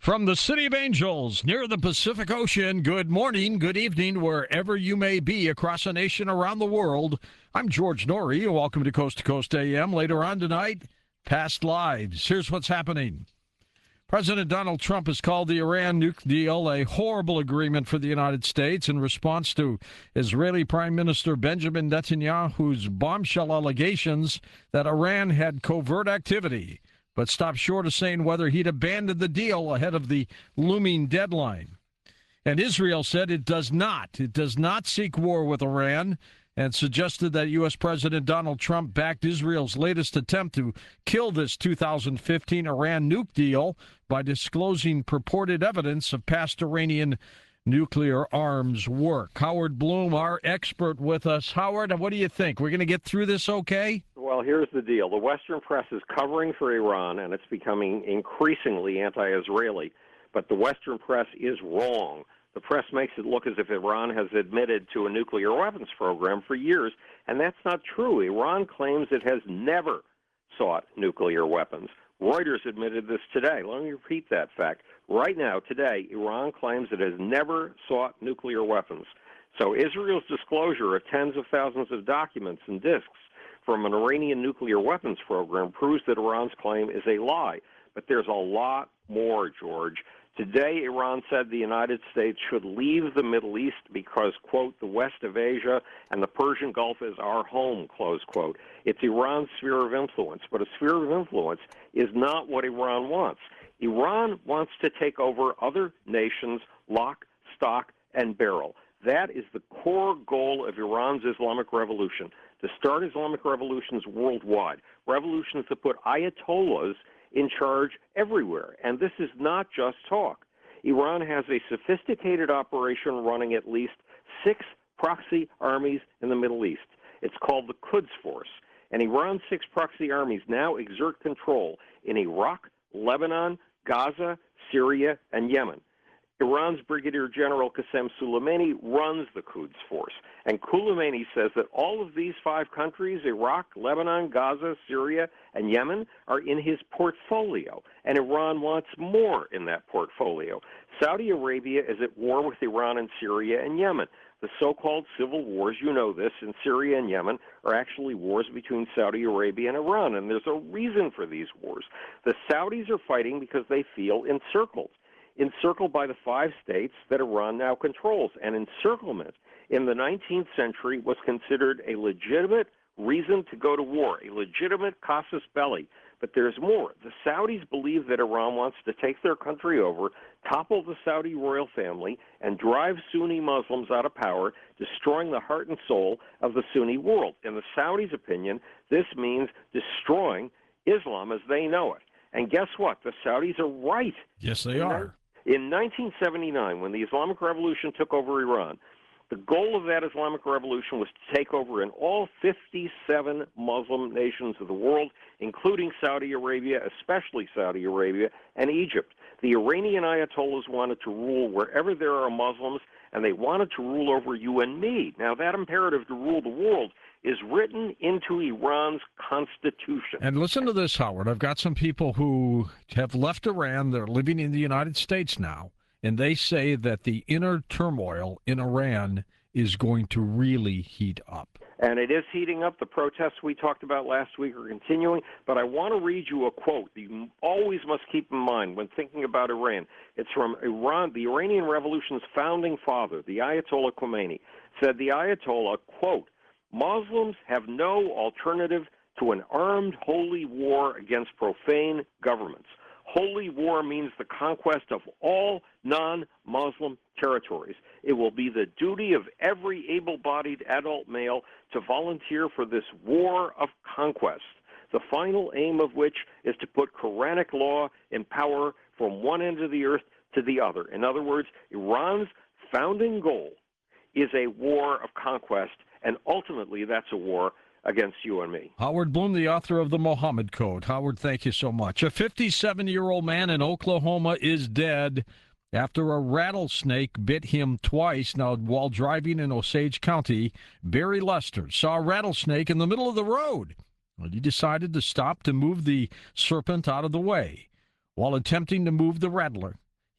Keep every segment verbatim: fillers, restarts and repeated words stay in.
From the City of Angels near the Pacific Ocean, good morning, good evening, wherever you may be across the nation, around the world. I'm George Norrie. Welcome to Coast to Coast A M. Later on tonight, Past Lives. Here's what's happening. President Donald Trump has called the Iran nuke deal a horrible agreement for the United States in response to Israeli Prime Minister Benjamin Netanyahu's bombshell allegations that Iran had covert activity, but stopped short of saying whether he'd abandoned the deal ahead of the looming deadline. And Israel said it does not. It does not seek war with Iran, and suggested that U S. President Donald Trump backed Israel's latest attempt to kill this two thousand fifteen Iran nuke deal by disclosing purported evidence of past Iranian nuclear arms work. Howard Bloom, our expert, with us. Howard, what do you think? We're going to get through this okay? Well, here's the deal. The Western press is covering for Iran, and it's becoming increasingly anti-Israeli. But the Western press is wrong. The press makes it look as if Iran has admitted to a nuclear weapons program for years, and that's not true. Iran claims it has never sought nuclear weapons. Reuters admitted this today. Let me repeat that fact. Right now, today, Iran claims it has never sought nuclear weapons. So Israel's disclosure of tens of thousands of documents and disks from an Iranian nuclear weapons program proves that Iran's claim is a lie. But there's a lot more, George. Today, Iran said the United States should leave the Middle East because, quote, the west of Asia and the Persian Gulf is our home, close quote. It's Iran's sphere of influence, but a sphere of influence is not what Iran wants. Iran wants to take over other nations, lock, stock, and barrel. That is the core goal of Iran's Islamic Revolution, to start Islamic revolutions worldwide, revolutions that put ayatollahs in charge everywhere. And this is not just talk. Iran has a sophisticated operation running at least six proxy armies in the Middle East. It's called the Quds Force. And Iran's six proxy armies now exert control in Iraq, Lebanon, Gaza, Syria, and Yemen. Iran's Brigadier General Qasem Soleimani runs the Quds Force. And Soleimani says that all of these five countries, Iraq, Lebanon, Gaza, Syria, and Yemen, are in his portfolio. And Iran wants more in that portfolio. Saudi Arabia is at war with Iran in Syria and Yemen. The so-called civil wars, you know this, in Syria and Yemen are actually wars between Saudi Arabia and Iran. And there's a reason for these wars. The Saudis are fighting because they feel encircled. Encircled by the five states that Iran now controls. And encirclement in the nineteenth century was considered a legitimate reason to go to war, a legitimate casus belli. But there's more. The Saudis believe that Iran wants to take their country over, topple the Saudi royal family, and drive Sunni Muslims out of power, destroying the heart and soul of the Sunni world. In the Saudis' opinion, this means destroying Islam as they know it. And guess what? The Saudis are right. Yes, they are. In nineteen seventy-nine, when the Islamic Revolution took over Iran, the goal of that Islamic Revolution was to take over in all fifty-seven Muslim nations of the world, including Saudi Arabia, especially Saudi Arabia, and Egypt. The Iranian Ayatollahs wanted to rule wherever there are Muslims, and they wanted to rule over you and me. Now, that imperative to rule the world is written into Iran's constitution. And listen to this, Howard. I've got some people who have left Iran. They're living in the United States now, and they say that the inner turmoil in Iran is going to really heat up. And it is heating up. The protests we talked about last week are continuing. But I want to read you a quote that you always must keep in mind when thinking about Iran. It's from Iran, the Iranian Revolution's founding father, the Ayatollah Khomeini, said the Ayatollah, quote, Muslims have no alternative to an armed holy war against profane governments. Holy war means the conquest of all non-Muslim territories. It will be the duty of every able-bodied adult male to volunteer for this war of conquest, the final aim of which is to put Quranic law in power from one end of the earth to the other. In other words, Iran's founding goal is a war of conquest, and ultimately that's a war against you and me. Howard Bloom, the author of the Mohammed Code. Howard, thank you so much. A fifty-seven-year-old man in Oklahoma is dead after a rattlesnake bit him twice. Now, while driving in Osage County, Barry Lester saw a rattlesnake in the middle of the road. He decided to stop to move the serpent out of the way. While attempting to move the rattler,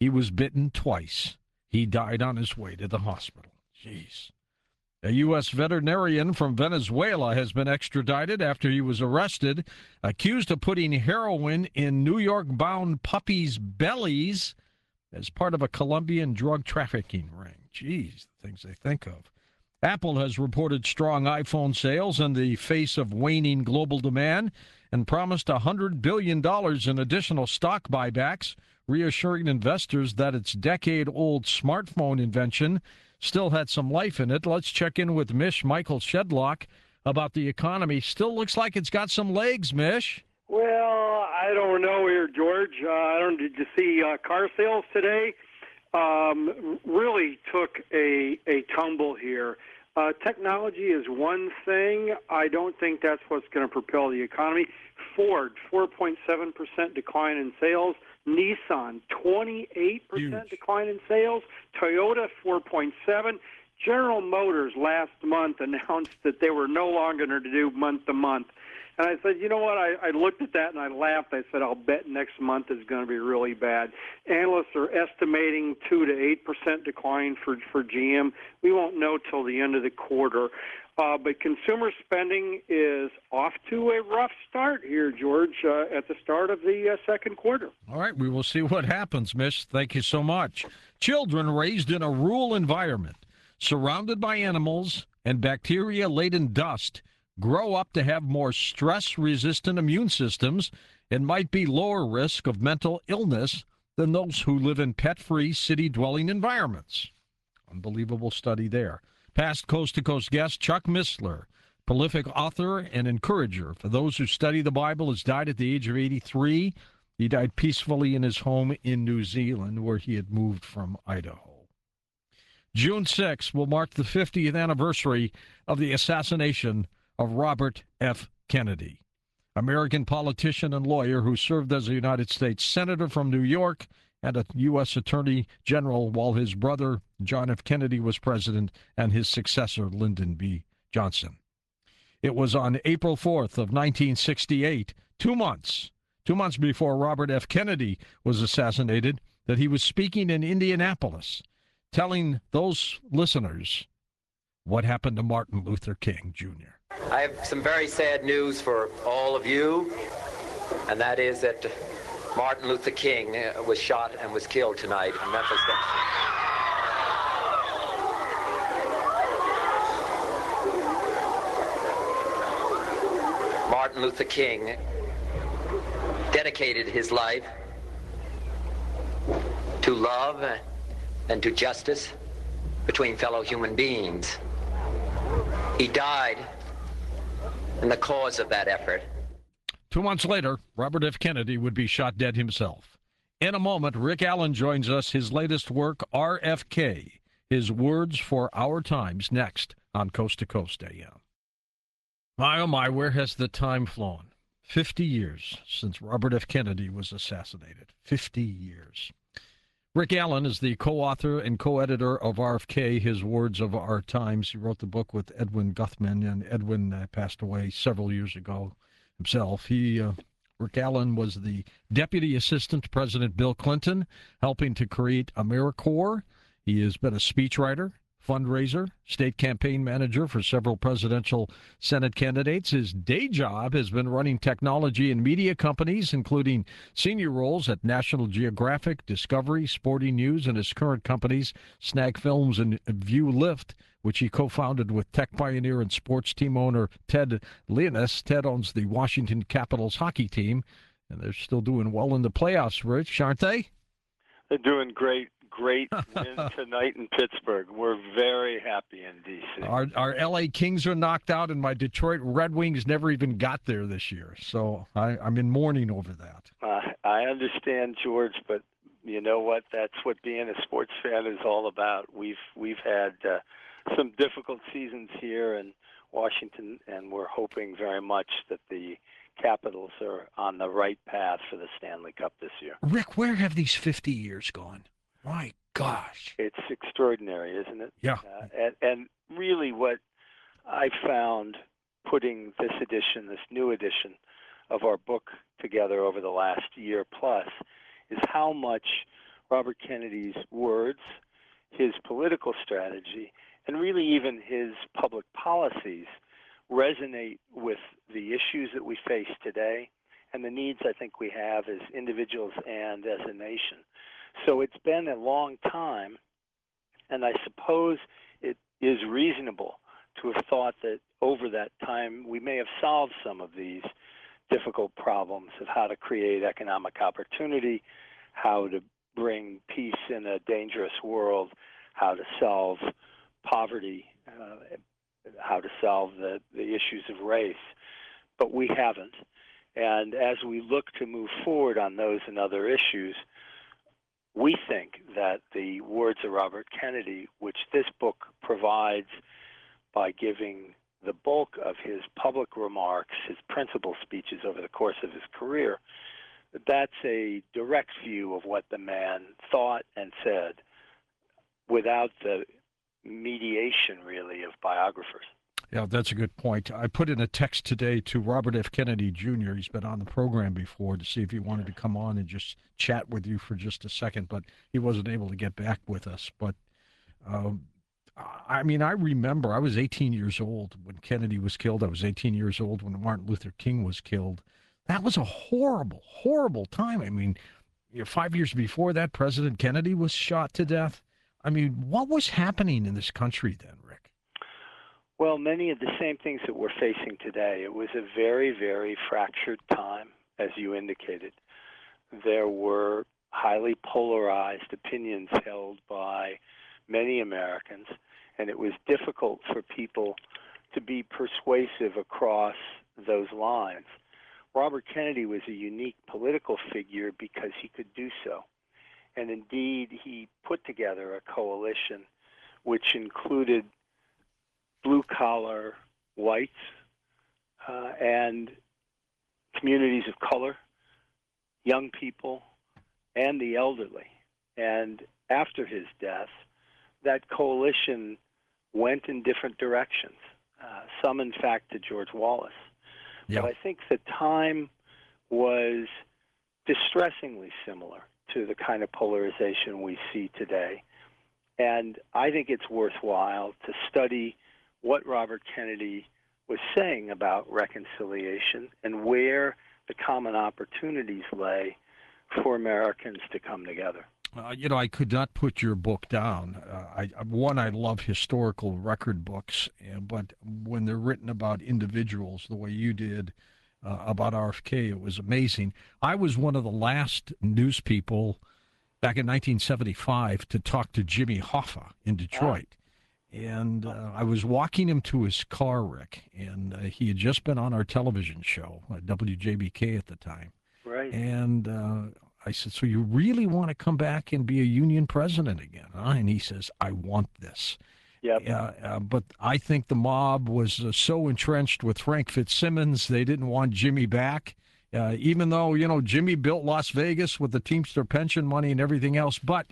He was bitten twice. He died on his way to the hospital. Jeez. A U S veterinarian from Venezuela has been extradited after he was arrested, accused of putting heroin in New York-bound puppies' bellies as part of a Colombian drug trafficking ring. Jeez, the things they think of. Apple has reported strong iPhone sales in the face of waning global demand and promised one hundred billion dollars in additional stock buybacks, reassuring investors that its decade-old smartphone invention still had some life in it. Let's check in with Mish Michael Shedlock about the economy. Still looks like it's got some legs, Mish. Well, I don't know here, George. Uh, I don't. Did you see uh, car sales today? Um, really took a a tumble here. Uh, technology is one thing. I don't think that's what's going to propel the economy. Ford, four point seven percent decline in sales. Nissan, twenty-eight percent decline in sales. Toyota, four point seven. General Motors last month announced that they were no longer going to do month to month. And I said, you know what? I, I looked at that and I laughed. I said, I'll bet next month is going to be really bad. Analysts are estimating two to eight percent decline for for G M. We won't know till the end of the quarter. Uh, but consumer spending is off to a rough start here, George, uh, at the start of the uh, second quarter. All right, we will see what happens, Mish. Thank you so much. Children raised in a rural environment, surrounded by animals and bacteria-laden dust, grow up to have more stress-resistant immune systems and might be lower risk of mental illness than those who live in pet-free city-dwelling environments. Unbelievable study there. Past Coast to Coast guest Chuck Missler, prolific author and encourager for those who study the Bible, has died at the age of eighty-three. He died peacefully in his home in New Zealand, where he had moved from Idaho. June sixth will mark the fiftieth anniversary of the assassination of Robert F. Kennedy, American politician and lawyer who served as a United States Senator from New York and a U S Attorney General while his brother John F. Kennedy was president and his successor Lyndon B. Johnson. It was on April fourth of nineteen sixty-eight, two months, two months before Robert F. Kennedy was assassinated, that he was speaking in Indianapolis, telling those listeners what happened to Martin Luther King Junior I have some very sad news for all of you, and that is that Martin Luther King was shot and was killed tonight in Memphis. Martin Luther King dedicated his life to love and to justice between fellow human beings. He died in the cause of that effort. Two months later, Robert F. Kennedy would be shot dead himself. In a moment, Rick Allen joins us. His latest work, R F K, his words for our times, next on Coast to Coast A M. My, oh my, where has the time flown? Fifty years since Robert F. Kennedy was assassinated. Fifty years. Rick Allen is the co-author and co-editor of R F K, His Words of Our Times. He wrote the book with Edwin Guthman, and Edwin uh, passed away several years ago himself. He, uh, Rick Allen was the deputy assistant to President Bill Clinton, helping to create AmeriCorps. He has been a speechwriter, fundraiser, state campaign manager for several presidential Senate candidates. His day job has been running technology and media companies, including senior roles at National Geographic, Discovery, Sporting News, and his current companies, Snag Films and View Lift, which he co-founded with tech pioneer and sports team owner Ted Leonsis. Ted owns the Washington Capitals hockey team, and they're still doing well in the playoffs, Rich, aren't they? They're doing great. Great win tonight in Pittsburgh. We're very happy in D C. Our, our L A Kings are knocked out, and my Detroit Red Wings never even got there this year. So I, I'm in mourning over that. Uh, I understand, George, but you know what? That's what being a sports fan is all about. We've we've had uh, some difficult seasons here in Washington, and we're hoping very much that the Capitals are on the right path for the Stanley Cup this year. Rick, where have these fifty years gone? My gosh. It's extraordinary, isn't it? Yeah. Uh, and, and really what I found putting this edition, this new edition of our book together over the last year plus, is how much Robert Kennedy's words, his political strategy, and really even his public policies resonate with the issues that we face today and the needs I think we have as individuals and as a nation. So it's been a long time, and I suppose it is reasonable to have thought that over that time we may have solved some of these difficult problems of how to create economic opportunity, how to bring peace in a dangerous world, how to solve poverty, uh, how to solve the, the issues of race. But we haven't. And as we look to move forward on those and other issues, we think that the words of Robert Kennedy, which this book provides by giving the bulk of his public remarks, his principal speeches over the course of his career, that's a direct view of what the man thought and said without the mediation, really, of biographers. Yeah, that's a good point. I put in a text today to Robert F. Kennedy Junior He's been on the program before to see if he wanted to come on and just chat with you for just a second, but he wasn't able to get back with us. But, um, I mean, I remember I was eighteen years old when Kennedy was killed. I was eighteen years old when Martin Luther King was killed. That was a horrible, horrible time. I mean, you know, five years before that, President Kennedy was shot to death. I mean, what was happening in this country then, Rick? Well, many of the same things that we're facing today. It was a very, very fractured time, as you indicated. There were highly polarized opinions held by many Americans, and it was difficult for people to be persuasive across those lines. Robert Kennedy was a unique political figure because he could do so. And indeed, he put together a coalition which included blue-collar whites uh, and communities of color, young people, and the elderly. And after his death, that coalition went in different directions, uh, some, in fact, to George Wallace. Yeah. But I think the time was distressingly similar to the kind of polarization we see today. And I think it's worthwhile to study what Robert Kennedy was saying about reconciliation and where the common opportunities lay for Americans to come together. Uh, you know, I could not put your book down. Uh, I, one, I love historical record books, and, but when they're written about individuals the way you did uh, about R F K, it was amazing. I was one of the last news people back in nineteen seventy-five to talk to Jimmy Hoffa in Detroit. And uh, I was walking him to his car, Rick, and uh, he had just been on our television show, uh, W J B K at the time. Right. And uh, I said, so you really want to come back and be a union president again, huh? And he says, I want this. Yep. Uh, uh, but I think the mob was uh, so entrenched with Frank Fitzsimmons, they didn't want Jimmy back, uh, even though, you know, Jimmy built Las Vegas with the Teamster pension money and everything else. But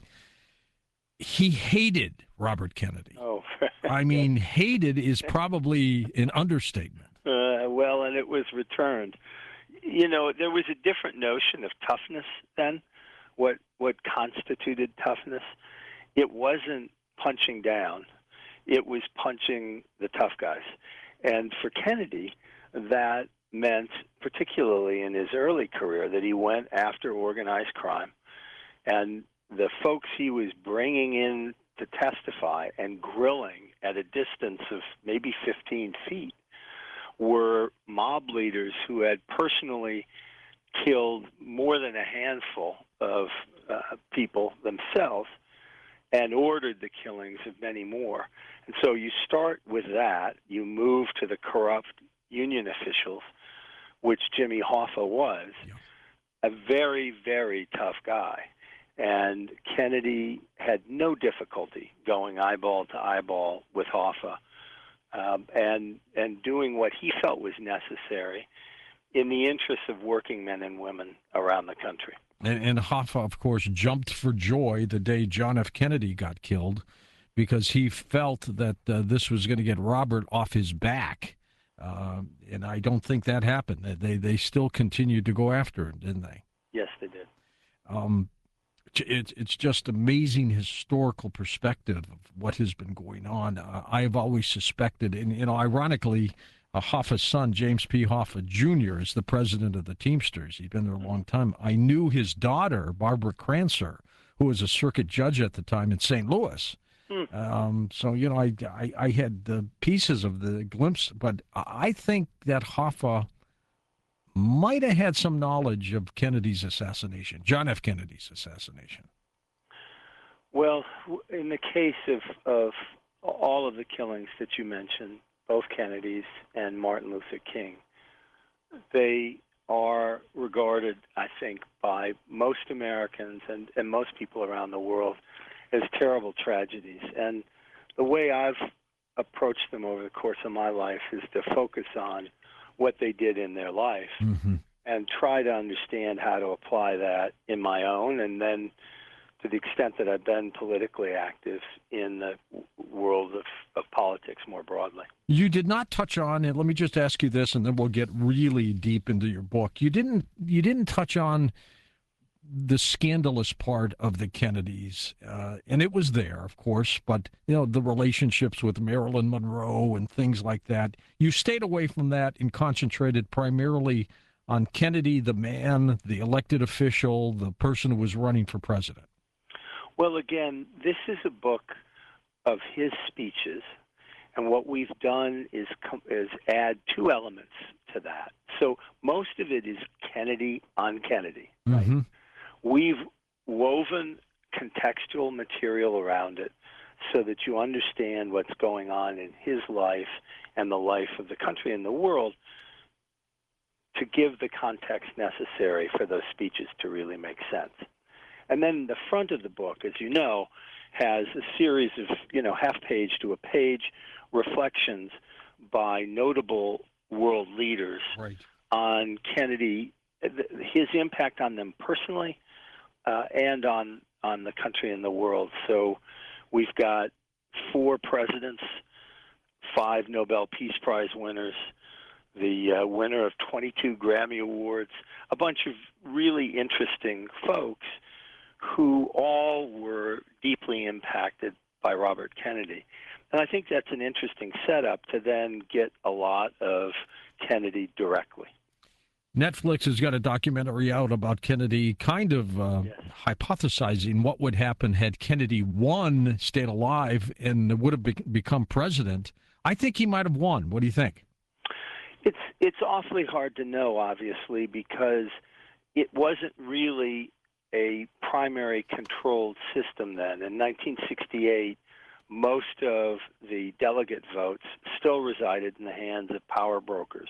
he hated Robert Kennedy. Oh, I mean, hated is probably an understatement. Uh, well, and it was returned. You know, there was a different notion of toughness then, what what constituted toughness. It wasn't punching down. It was punching the tough guys. And for Kennedy, that meant, particularly in his early career, that he went after organized crime. And the folks he was bringing in to testify and grilling at a distance of maybe fifteen feet were mob leaders who had personally killed more than a handful of uh, people themselves and ordered the killings of many more. And so you start with that. You move to the corrupt union officials, which Jimmy Hoffa was, yeah. a very, very tough guy. And Kennedy had no difficulty going eyeball to eyeball with Hoffa um, and and doing what he felt was necessary in the interests of working men and women around the country. And, and Hoffa, of course, jumped for joy the day John F. Kennedy got killed because he felt that uh, this was going to get Robert off his back. Uh, and I don't think that happened. They, they still continued to go after him, didn't they? Yes, they did. Um, It's it's just amazing historical perspective of what has been going on. Uh, I've always suspected, and you know, ironically, uh, Hoffa's son, James P. Hoffa Junior, is the president of the Teamsters. He's been there a long time. I knew his daughter, Barbara Crancer, who was a circuit judge at the time in Saint Louis. Hmm. Um, so, you know, I, I, I had the pieces of the glimpse, but I think that Hoffa might have had some knowledge of Kennedy's assassination, John F. Kennedy's assassination. Well, in the case of, of all of the killings that you mentioned, both Kennedys and Martin Luther King, they are regarded, I think, by most Americans and, and most people around the world as terrible tragedies. And the way I've approached them over the course of my life is to focus on what they did in their life mm-hmm. and try to understand how to apply that in my own, and then to the extent that I've been politically active in the world of, of politics more broadly. You did not touch on, and let me just ask you this, and then we'll get really deep into your book. You didn't you didn't touch on the scandalous part of the Kennedys, uh, and it was there, of course, but you know, the relationships with Marilyn Monroe and things like that. You stayed away from that and concentrated primarily on Kennedy, the man, the elected official, the person who was running for president. Well, again, this is a book of his speeches, and what we've done is com- is add two elements to that. So most of it is Kennedy on Kennedy, right? Mm-hmm. We've woven contextual material around it so that you understand what's going on in his life and the life of the country and the world to give the context necessary for those speeches to really make sense. And then the front of the book, as you know, has a series of, you know, half page to a page reflections by notable world leaders right. on Kennedy, his impact on them personally, Uh, and on, on the country and the world. So we've got four presidents, five Nobel Peace Prize winners, the uh, winner of twenty-two Grammy Awards, a bunch of really interesting folks who all were deeply impacted by Robert Kennedy. And I think that's an interesting setup to then get a lot of Kennedy directly. Netflix has got a documentary out about Kennedy, kind of uh, yes. hypothesizing what would happen had Kennedy won, stayed alive, and would have be- become president. I think he might have won. What do you think? It's it's awfully hard to know, obviously, because it wasn't really a primary controlled system then. In nineteen sixty-eight, most of the delegate votes still resided in the hands of power brokers.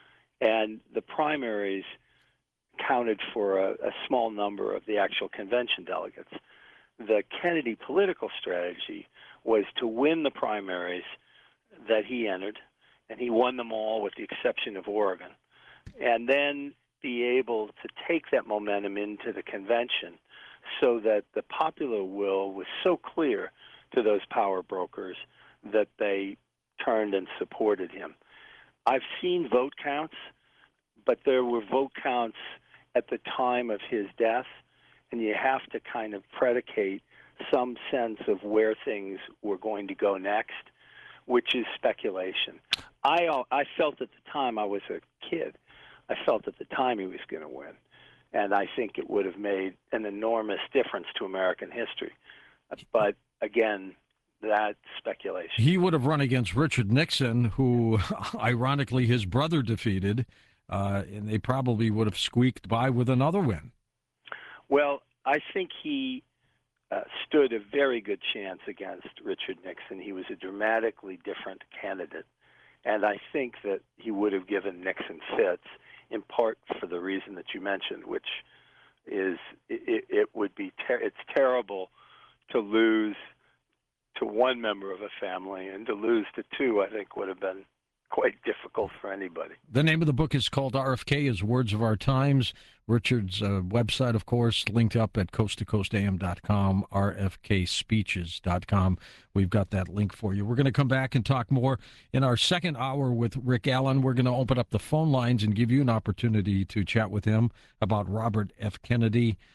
And the primaries counted for a, a small number of the actual convention delegates. The Kennedy political strategy was to win the primaries that he entered, and he won them all with the exception of Oregon, and then be able to take that momentum into the convention so that the popular will was so clear to those power brokers that they turned and supported him. I've seen vote counts, but there were vote counts at the time of his death, and you have to kind of predicate some sense of where things were going to go next, which is speculation. I, I felt at the time, I was a kid, I felt at the time he was going to win, and I think it would have made an enormous difference to American history. But again, that's speculation. He would have run against Richard Nixon, who, ironically, his brother defeated, uh, and they probably would have squeaked by with another win. Well, I think he uh, stood a very good chance against Richard Nixon. He was a dramatically different candidate, and I think that he would have given Nixon fits, in part for the reason that you mentioned, which is it, it would be ter- it's terrible to lose to one member of a family, and to lose to two, I think, would have been quite difficult for anybody. The name of the book is called R F K is Words of Our Times. Richard's uh, website, of course, linked up at coast to coast a m dot com, r f k speeches dot com. We've got that link for you. We're going to come back and talk more in our second hour with Rick Allen. We're going to open up the phone lines and give you an opportunity to chat with him about Robert F. Kennedy.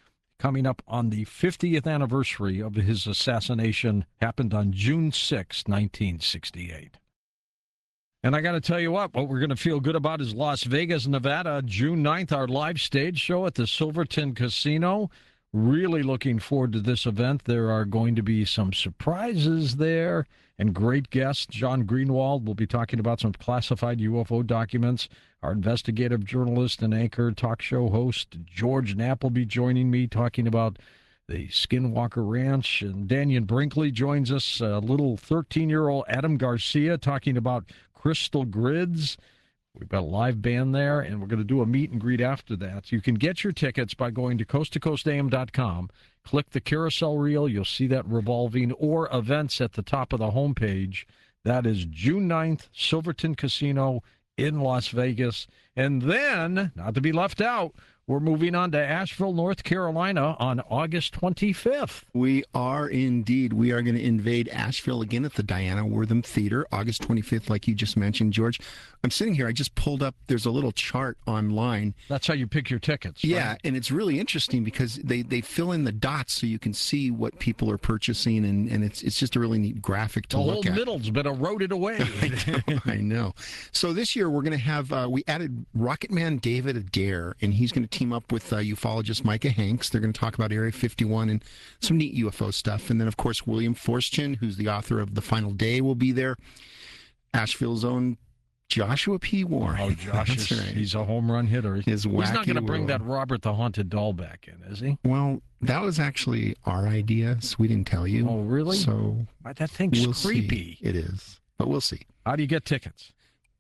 coming up on the fiftieth anniversary of his assassination. Happened on June sixth, nineteen sixty-eight. And I got to tell you what, what we're going to feel good about is Las Vegas, Nevada, June ninth, our live stage show at the Silverton Casino. Really looking forward to this event. There are going to be some surprises there and great guests. John Greenwald will be talking about some classified U F O documents. Our investigative journalist and anchor talk show host George Knapp will be joining me talking about the Skinwalker Ranch. And Daniel Brinkley joins us, a little thirteen-year-old Adam Garcia talking about crystal grids. We've got a live band there, and we're going to do a meet and greet after that. You can get your tickets by going to coast to coast a m dot com. Click the carousel reel. You'll see that revolving, or events at the top of the homepage. That is June ninth, Silverton Casino in Las Vegas. And then, not to be left out, we're moving on to Asheville, North Carolina on August twenty-fifth. We are indeed. We are going to invade Asheville again at the Diana Wortham Theater, August twenty-fifth, like you just mentioned, George. I'm sitting here. I just pulled up. There's a little chart online. That's how you pick your tickets. Right? Yeah, and it's really interesting because they, they fill in the dots so you can see what people are purchasing, and, and it's it's just a really neat graphic to the look at. The whole middle's been eroded away. I know, I know. So this year we're going to have, uh, we added Rocket Man David Adair, and he's going to team up with uh, ufologist Micah Hanks. They're going to talk about Area fifty-one and some neat U F O stuff. And then, of course, William Forstchen, who's the author of The Final Day, will be there. Asheville's own Joshua P. Warren. Oh, Josh, is, right. He's a home run hitter. His he's not going to bring world. that Robert the Haunted Doll back in, is he? Well, that was actually our idea, so we didn't tell you. Oh, really? So that thing's we'll creepy. See. It is, but we'll see. How do you get tickets?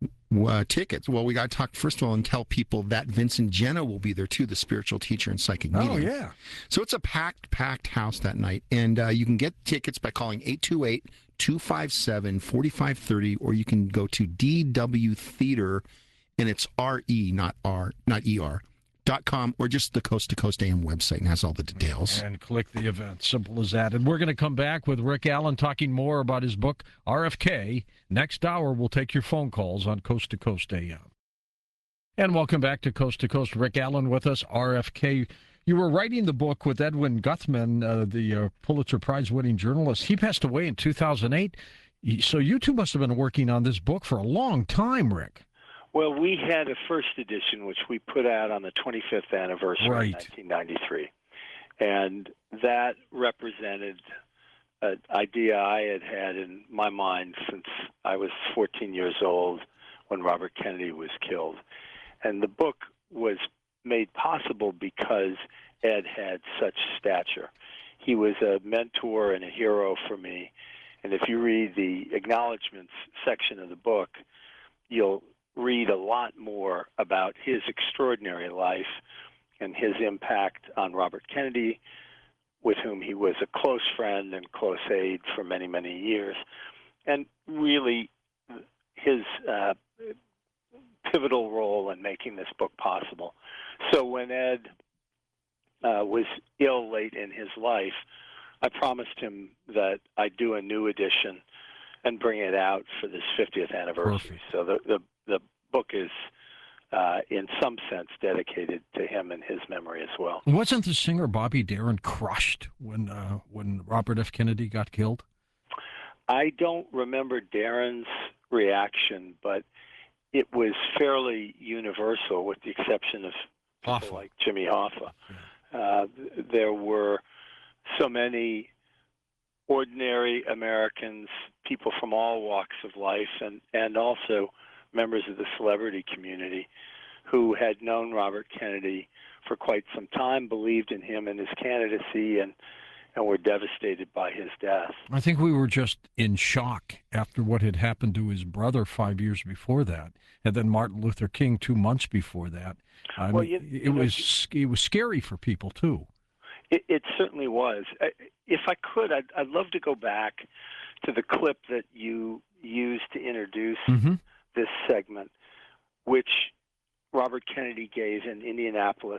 Uh, tickets. Well, we got to talk first of all and tell people that Vincent Jenna will be there too, the spiritual teacher and psychic medium. Oh, yeah. So it's a packed, packed house that night. And uh, you can get tickets by calling eight two eight, two five seven, four five three zero, or you can go to D W Theater, and it's R E, not R, not E R, dot com, or just the Coast to Coast A M website, and has all the details. And click the event. Simple as that. And we're going to come back with Rick Allen talking more about his book, R F K. Next hour, we'll take your phone calls on Coast to Coast A M. And welcome back to Coast to Coast. Rick Allen with us, R F K. You were writing the book with Edwin Guthman, uh, the uh, Pulitzer Prize-winning journalist. He passed away in two thousand eight. So you two must have been working on this book for a long time, Rick. Well, we had a first edition, which we put out on the twenty-fifth anniversary right. in nineteen ninety-three. And that represented an idea I had had in my mind since I was fourteen years old when Robert Kennedy was killed. And the book was made possible because Ed had such stature. He was a mentor and a hero for me. And if you read the acknowledgments section of the book, you'll read a lot more about his extraordinary life and his impact on Robert Kennedy, with whom he was a close friend and close aide for many, many years, and really his uh, pivotal role in making this book possible. So when Ed uh, was ill late in his life, I promised him that I'd do a new edition and bring it out for this fiftieth anniversary. Perfect. So the, the the book is, uh, in some sense, dedicated to him and his memory as well. Wasn't the singer Bobby Darin crushed when uh, when Robert F. Kennedy got killed? I don't remember Darin's reaction, but it was fairly universal, with the exception of people Hoffa. like Jimmy Hoffa. Yeah. Uh, there were so many ordinary Americans, people from all walks of life, and, and also members of the celebrity community who had known Robert Kennedy for quite some time, believed in him and his candidacy, and, and were devastated by his death. I think we were just in shock after what had happened to his brother five years before that, and then Martin Luther King two months before that. I Well, mean, you- it you know, was it was scary for people too. It, it certainly was. I- If I could, I'd, I'd love to go back to the clip that you used to introduce Mm-hmm. this segment, which Robert Kennedy gave in Indianapolis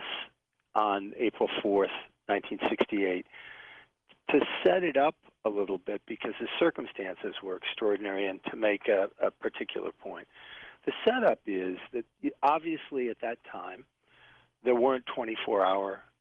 on April fourth, nineteen sixty-eight, to set it up a little bit because the circumstances were extraordinary, and to make a, a particular point. The setup is that obviously at that time there weren't twenty-four hour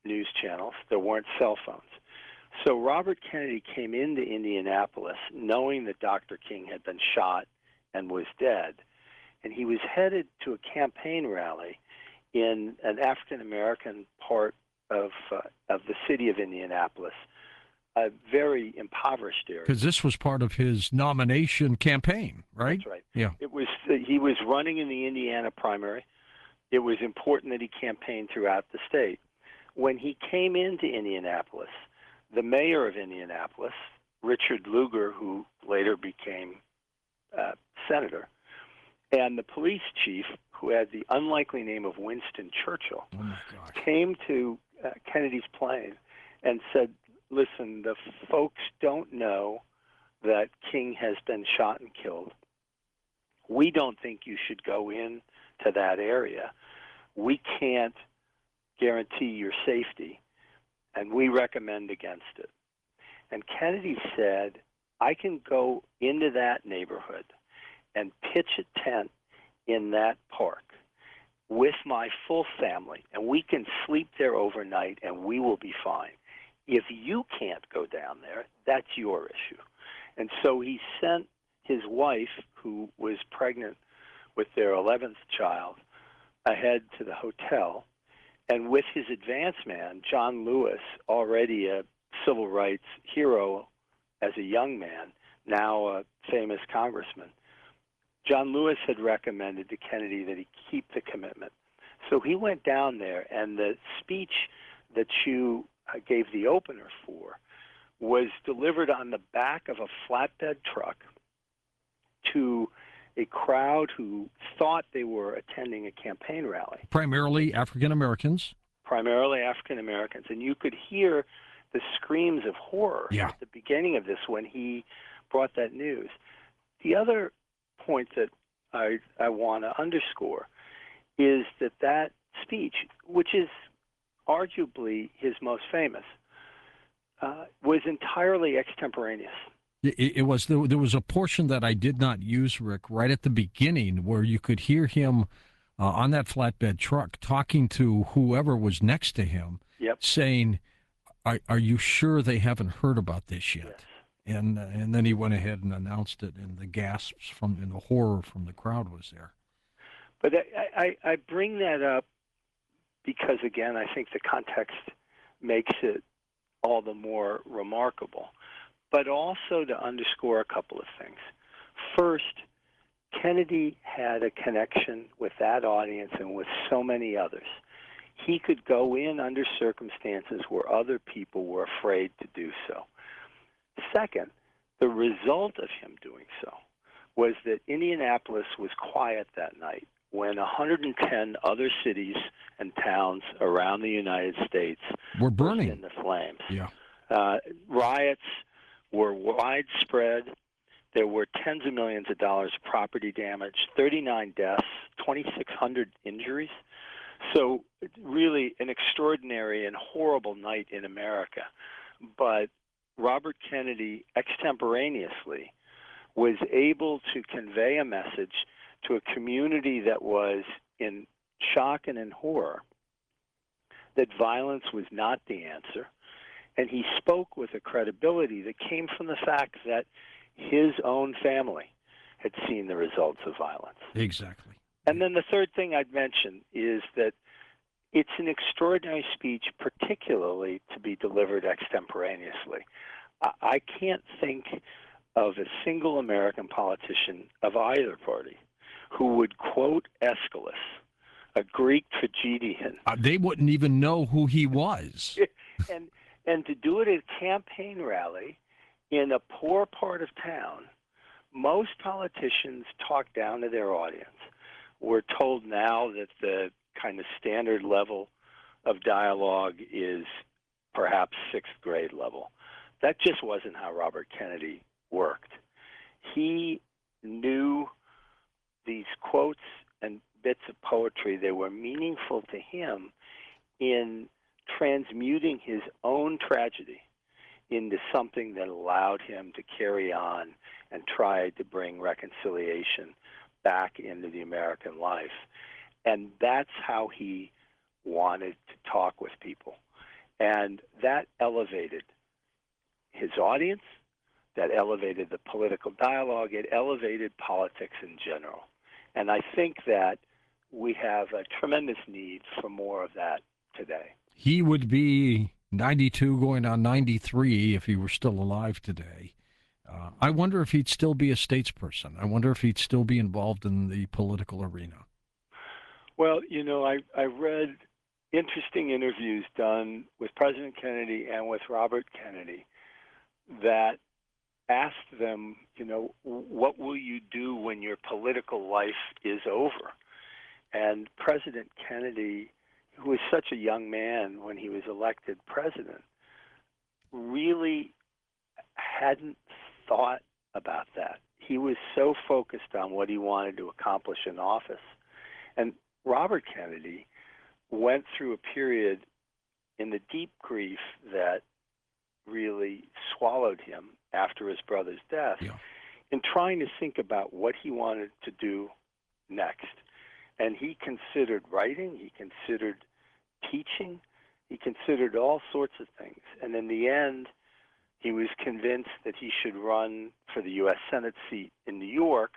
news channels. There weren't cell phones. So Robert Kennedy came into Indianapolis knowing that Doctor King had been shot and was dead, and he was headed to a campaign rally in an African-American part of uh, of the city of Indianapolis, a very impoverished area. Because this was part of his nomination campaign, right? That's right. Yeah. It was. Uh, he was running in the Indiana primary. It was important that he campaigned throughout the state. When he came into Indianapolis, the mayor of Indianapolis, Richard Lugar, who later became uh, senator, and the police chief, who had the unlikely name of Winston Churchill, Oh my gosh. came to uh, Kennedy's plane and said, listen, the folks don't know that King has been shot and killed. We don't think you should go in to that area. We can't guarantee your safety, and we recommend against it. And Kennedy said, I can go into that neighborhood and pitch a tent in that park with my full family, and we can sleep there overnight, and we will be fine. If you can't go down there, that's your issue. And so he sent his wife, who was pregnant with their eleventh child, ahead to the hotel. And with his advance man, John Lewis, already a civil rights hero as a young man, now a famous congressman, John Lewis had recommended to Kennedy that he keep the commitment. So he went down there, and the speech that you uh, gave the opener for was delivered on the back of a flatbed truck to a crowd who thought they were attending a campaign rally. Primarily African Americans. Primarily African Americans. And you could hear the screams of horror Yeah. at the beginning of this when he brought that news. The other point that I, I want to underscore is that that speech, which is arguably his most famous, uh, was entirely extemporaneous. It, it was there, there was a portion that I did not use, Rick, right at the beginning where you could hear him uh, on that flatbed truck talking to whoever was next to him, Yep. saying, are, are you sure they haven't heard about this yet? Yes. And uh, and then he went ahead and announced it, and the gasps from and the horror from the crowd was there. But I, I, I bring that up because, again, I think the context makes it all the more remarkable, but also to underscore a couple of things. First, Kennedy had a connection with that audience and with so many others. He could go in under circumstances where other people were afraid to do so. Second, the result of him doing so was that Indianapolis was quiet that night when one hundred ten other cities and towns around the United States We're burst burning. into flames. Yeah. Uh, riots were widespread. There were tens of millions of dollars of property damage, thirty-nine deaths, twenty-six hundred injuries. So really an extraordinary and horrible night in America. But Robert Kennedy extemporaneously was able to convey a message to a community that was in shock and in horror that violence was not the answer. And he spoke with a credibility that came from the fact that his own family had seen the results of violence. Exactly. And then the third thing I'd mention is that it's an extraordinary speech, particularly to be delivered extemporaneously. I, I can't think of a single American politician of either party who would quote Aeschylus, a Greek tragedian. Uh, they wouldn't even know who he was. and and to do it at a campaign rally in a poor part of town, most politicians talk down to their audience. We're told now that the kind of standard level of dialogue is perhaps sixth grade level. That just wasn't how Robert Kennedy worked. He knew these quotes and bits of poetry, they were meaningful to him in transmuting his own tragedy into something that allowed him to carry on and try to bring reconciliation back into the American life. And that's how he wanted to talk with people. And that elevated his audience, that elevated the political dialogue, it elevated politics in general. And I think that we have a tremendous need for more of that today. He would be ninety-two going on ninety-three if he were still alive today. Uh, I wonder if he'd still be a statesperson. I wonder if he'd still be involved in the political arena. Well, you know, I, I read interesting interviews done with President Kennedy and with Robert Kennedy that asked them, you know, what will you do when your political life is over? And President Kennedy, who was such a young man when he was elected president, really hadn't thought about that. He was so focused on what he wanted to accomplish in office. And Robert Kennedy went through a period in the deep grief that really swallowed him after his brother's death, yeah. in trying to think about what he wanted to do next. And he considered writing, he considered teaching, he considered all sorts of things. And in the end, he was convinced that he should run for the U S Senate seat in New York.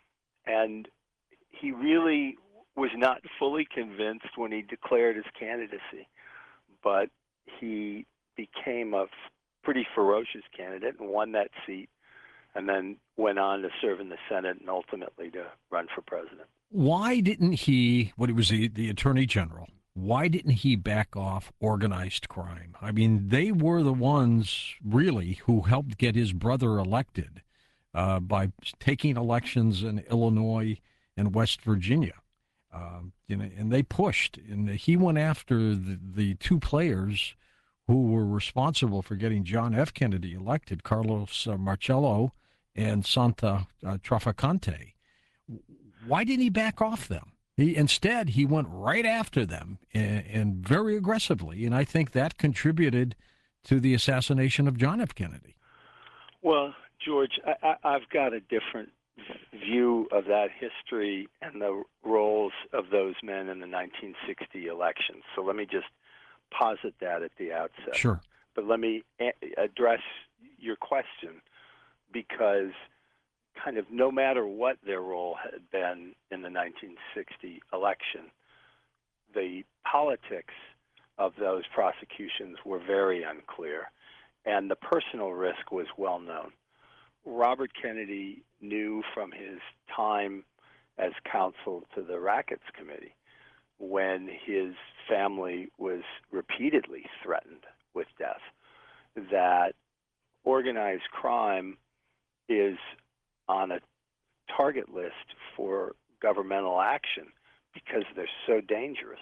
And he really was not fully convinced when he declared his candidacy. But he became a pretty ferocious candidate and won that seat, and then went on to serve in the Senate and ultimately to run for president. Why didn't he, when he was the, the Attorney General, why didn't he back off organized crime? I mean, they were the ones, really, who helped get his brother elected uh, by taking elections in Illinois and West Virginia. Um, you know, and they pushed, and he went after the, the two players who were responsible for getting John F. Kennedy elected, Carlos uh, Marcello and Santa uh, Traficante. Why didn't he back off them? He, instead, he went right after them and, and very aggressively, and I think that contributed to the assassination of John F. Kennedy. Well, George, I, I, I've got a different view of that history and the roles of those men in the nineteen sixty elections. So let me just posit that at the outset. Sure. But let me a- address your question, because kind of no matter what their role had been in the nineteen sixty election, the politics of those prosecutions were very unclear, and the personal risk was well known. Robert Kennedy knew from his time as counsel to the Rackets Committee, when his family was repeatedly threatened with death, that organized crime is on a target list for governmental action because they're so dangerous.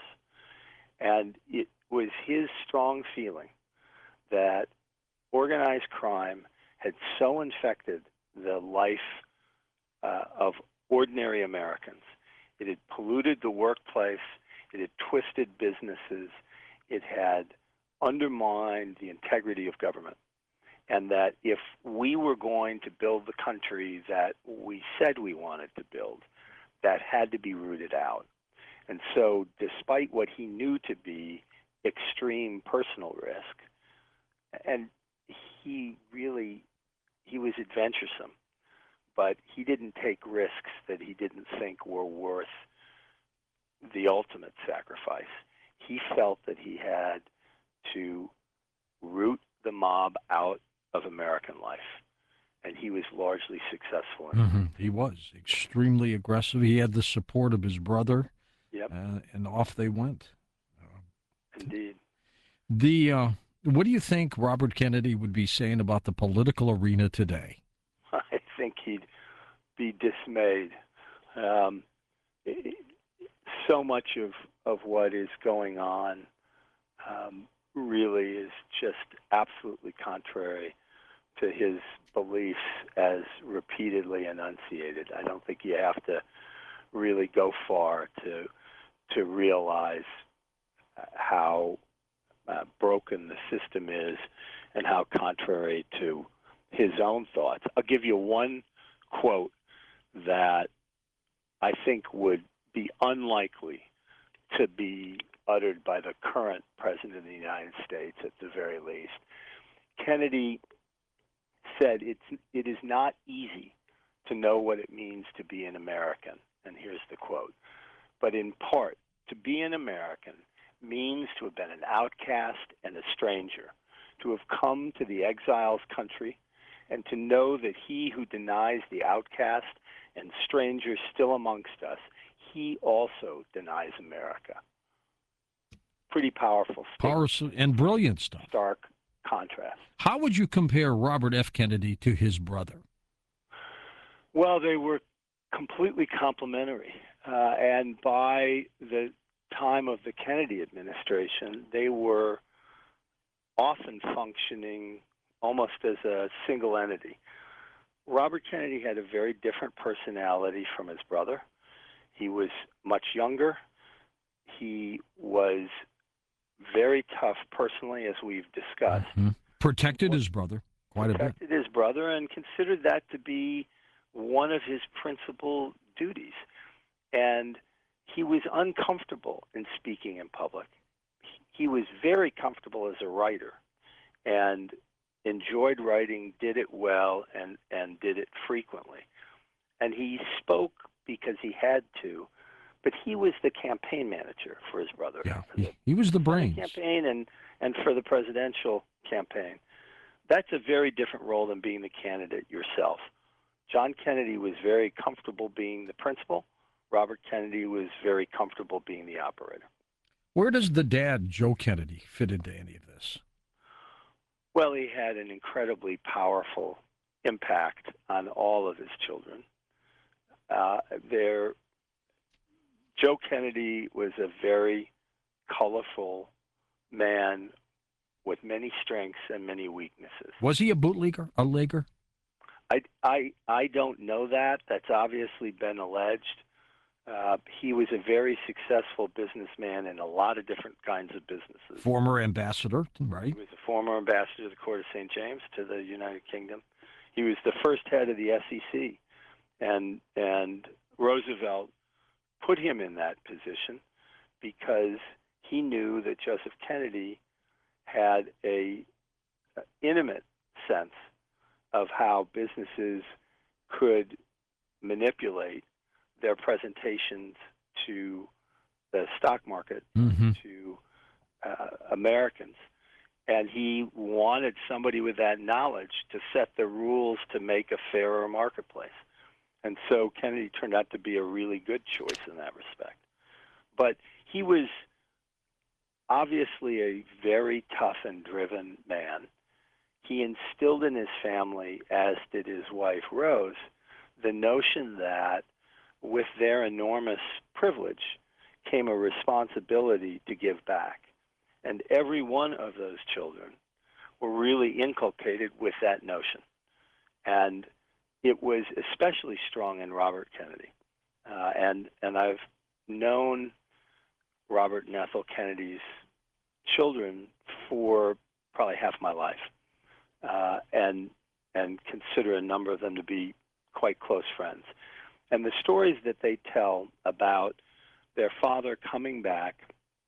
And it was his strong feeling that organized crime had so infected the life uh, of ordinary Americans. It had polluted the workplace. It had twisted businesses. It had undermined the integrity of government. And that if we were going to build the country that we said we wanted to build, that had to be rooted out. And so despite what he knew to be extreme personal risk, and he really, he was adventuresome, but he didn't take risks that he didn't think were worth the ultimate sacrifice. He felt that he had to root the mob out of American life, and he was largely successful in mm-hmm. it. He was extremely aggressive. He had the support of his brother, yep. uh, and off they went. Uh, Indeed. The uh, what do you think Robert Kennedy would be saying about the political arena today? I think he'd be dismayed. Um, it, so much of, of what is going on um, really is just absolutely contrary to his beliefs as repeatedly enunciated. I don't think you have to really go far to to realize how uh, broken the system is and how contrary to his own thoughts. I'll give you one quote that I think would be unlikely to be uttered by the current president of the United States, at the very least. Kennedy said it's, it is not easy to know what it means to be an American. And here's the quote. But in part, to be an American means to have been an outcast and a stranger, to have come to the exile's country, and to know that he who denies the outcast and stranger still amongst us, he also denies America. Pretty powerful statement. Powerful and brilliant stuff. Stark contrast. How would you compare Robert F. Kennedy to his brother? Well, they were completely complementary. Uh, and by the time of the Kennedy administration, they were often functioning almost as a single entity. Robert Kennedy had a very different personality from his brother. He was much younger. He was very tough personally, as we've discussed. Mm-hmm. Protected his brother quite Protected a bit. his brother and considered that to be one of his principal duties. And he was uncomfortable in speaking in public. He was very comfortable as a writer and enjoyed writing, did it well, and, and did it frequently. And he spoke because he had to, but he was the campaign manager for his brother. Yeah, he, he was the brains. Campaign and, and for the presidential campaign. That's a very different role than being the candidate yourself. John Kennedy was very comfortable being the principal. Robert Kennedy was very comfortable being the operator. Where does the dad, Joe Kennedy, fit into any of this? Well, he had an incredibly powerful impact on all of his children. Uh, there, Joe Kennedy was a very colorful man with many strengths and many weaknesses. Was he a bootlegger, a legger? I, I, I don't know that. That's obviously been alleged. Uh, he was a very successful businessman in a lot of different kinds of businesses. Former ambassador, right? He was a former ambassador to the Court of Saint James to the United Kingdom. He was the first head of the S E C, and and Roosevelt put him in that position because he knew that Joseph Kennedy had a, a intimate sense of how businesses could manipulate their presentations to the stock market, mm-hmm. to uh, Americans. And he wanted somebody with that knowledge to set the rules to make a fairer marketplace. And so Kennedy turned out to be a really good choice in that respect. But he was obviously a very tough and driven man. He instilled in his family, as did his wife Rose, the notion that with their enormous privilege came a responsibility to give back. And every one of those children were really inculcated with that notion. And it was especially strong in Robert Kennedy. Uh, and, and I've known Robert and Ethel Kennedy's children for probably half my life, uh, and, and consider a number of them to be quite close friends. And the stories that they tell about their father coming back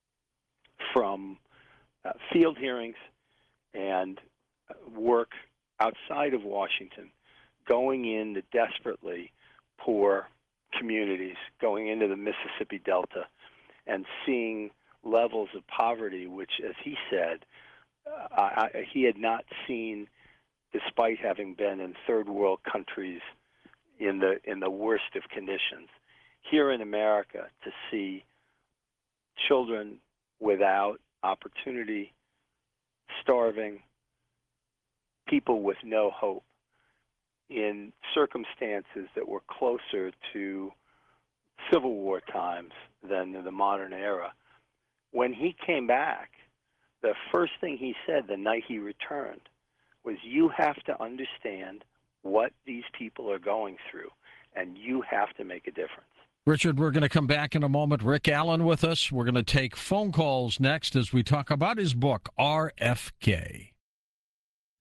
from uh, field hearings and uh, work outside of Washington, going into desperately poor communities, going into the Mississippi Delta, and seeing levels of poverty, which, as he said, uh, I, I, he had not seen, despite having been in third world countries in the in the worst of conditions. Here in America, to see children without opportunity, starving, people with no hope, in circumstances that were closer to Civil War times than in the modern era. When he came back, the first thing he said the night he returned was, you have to understand what these people are going through, and you have to make a difference. Richard, we're going to come back in a moment. Rick Allen with us. We're going to take phone calls next as we talk about his book, R F K.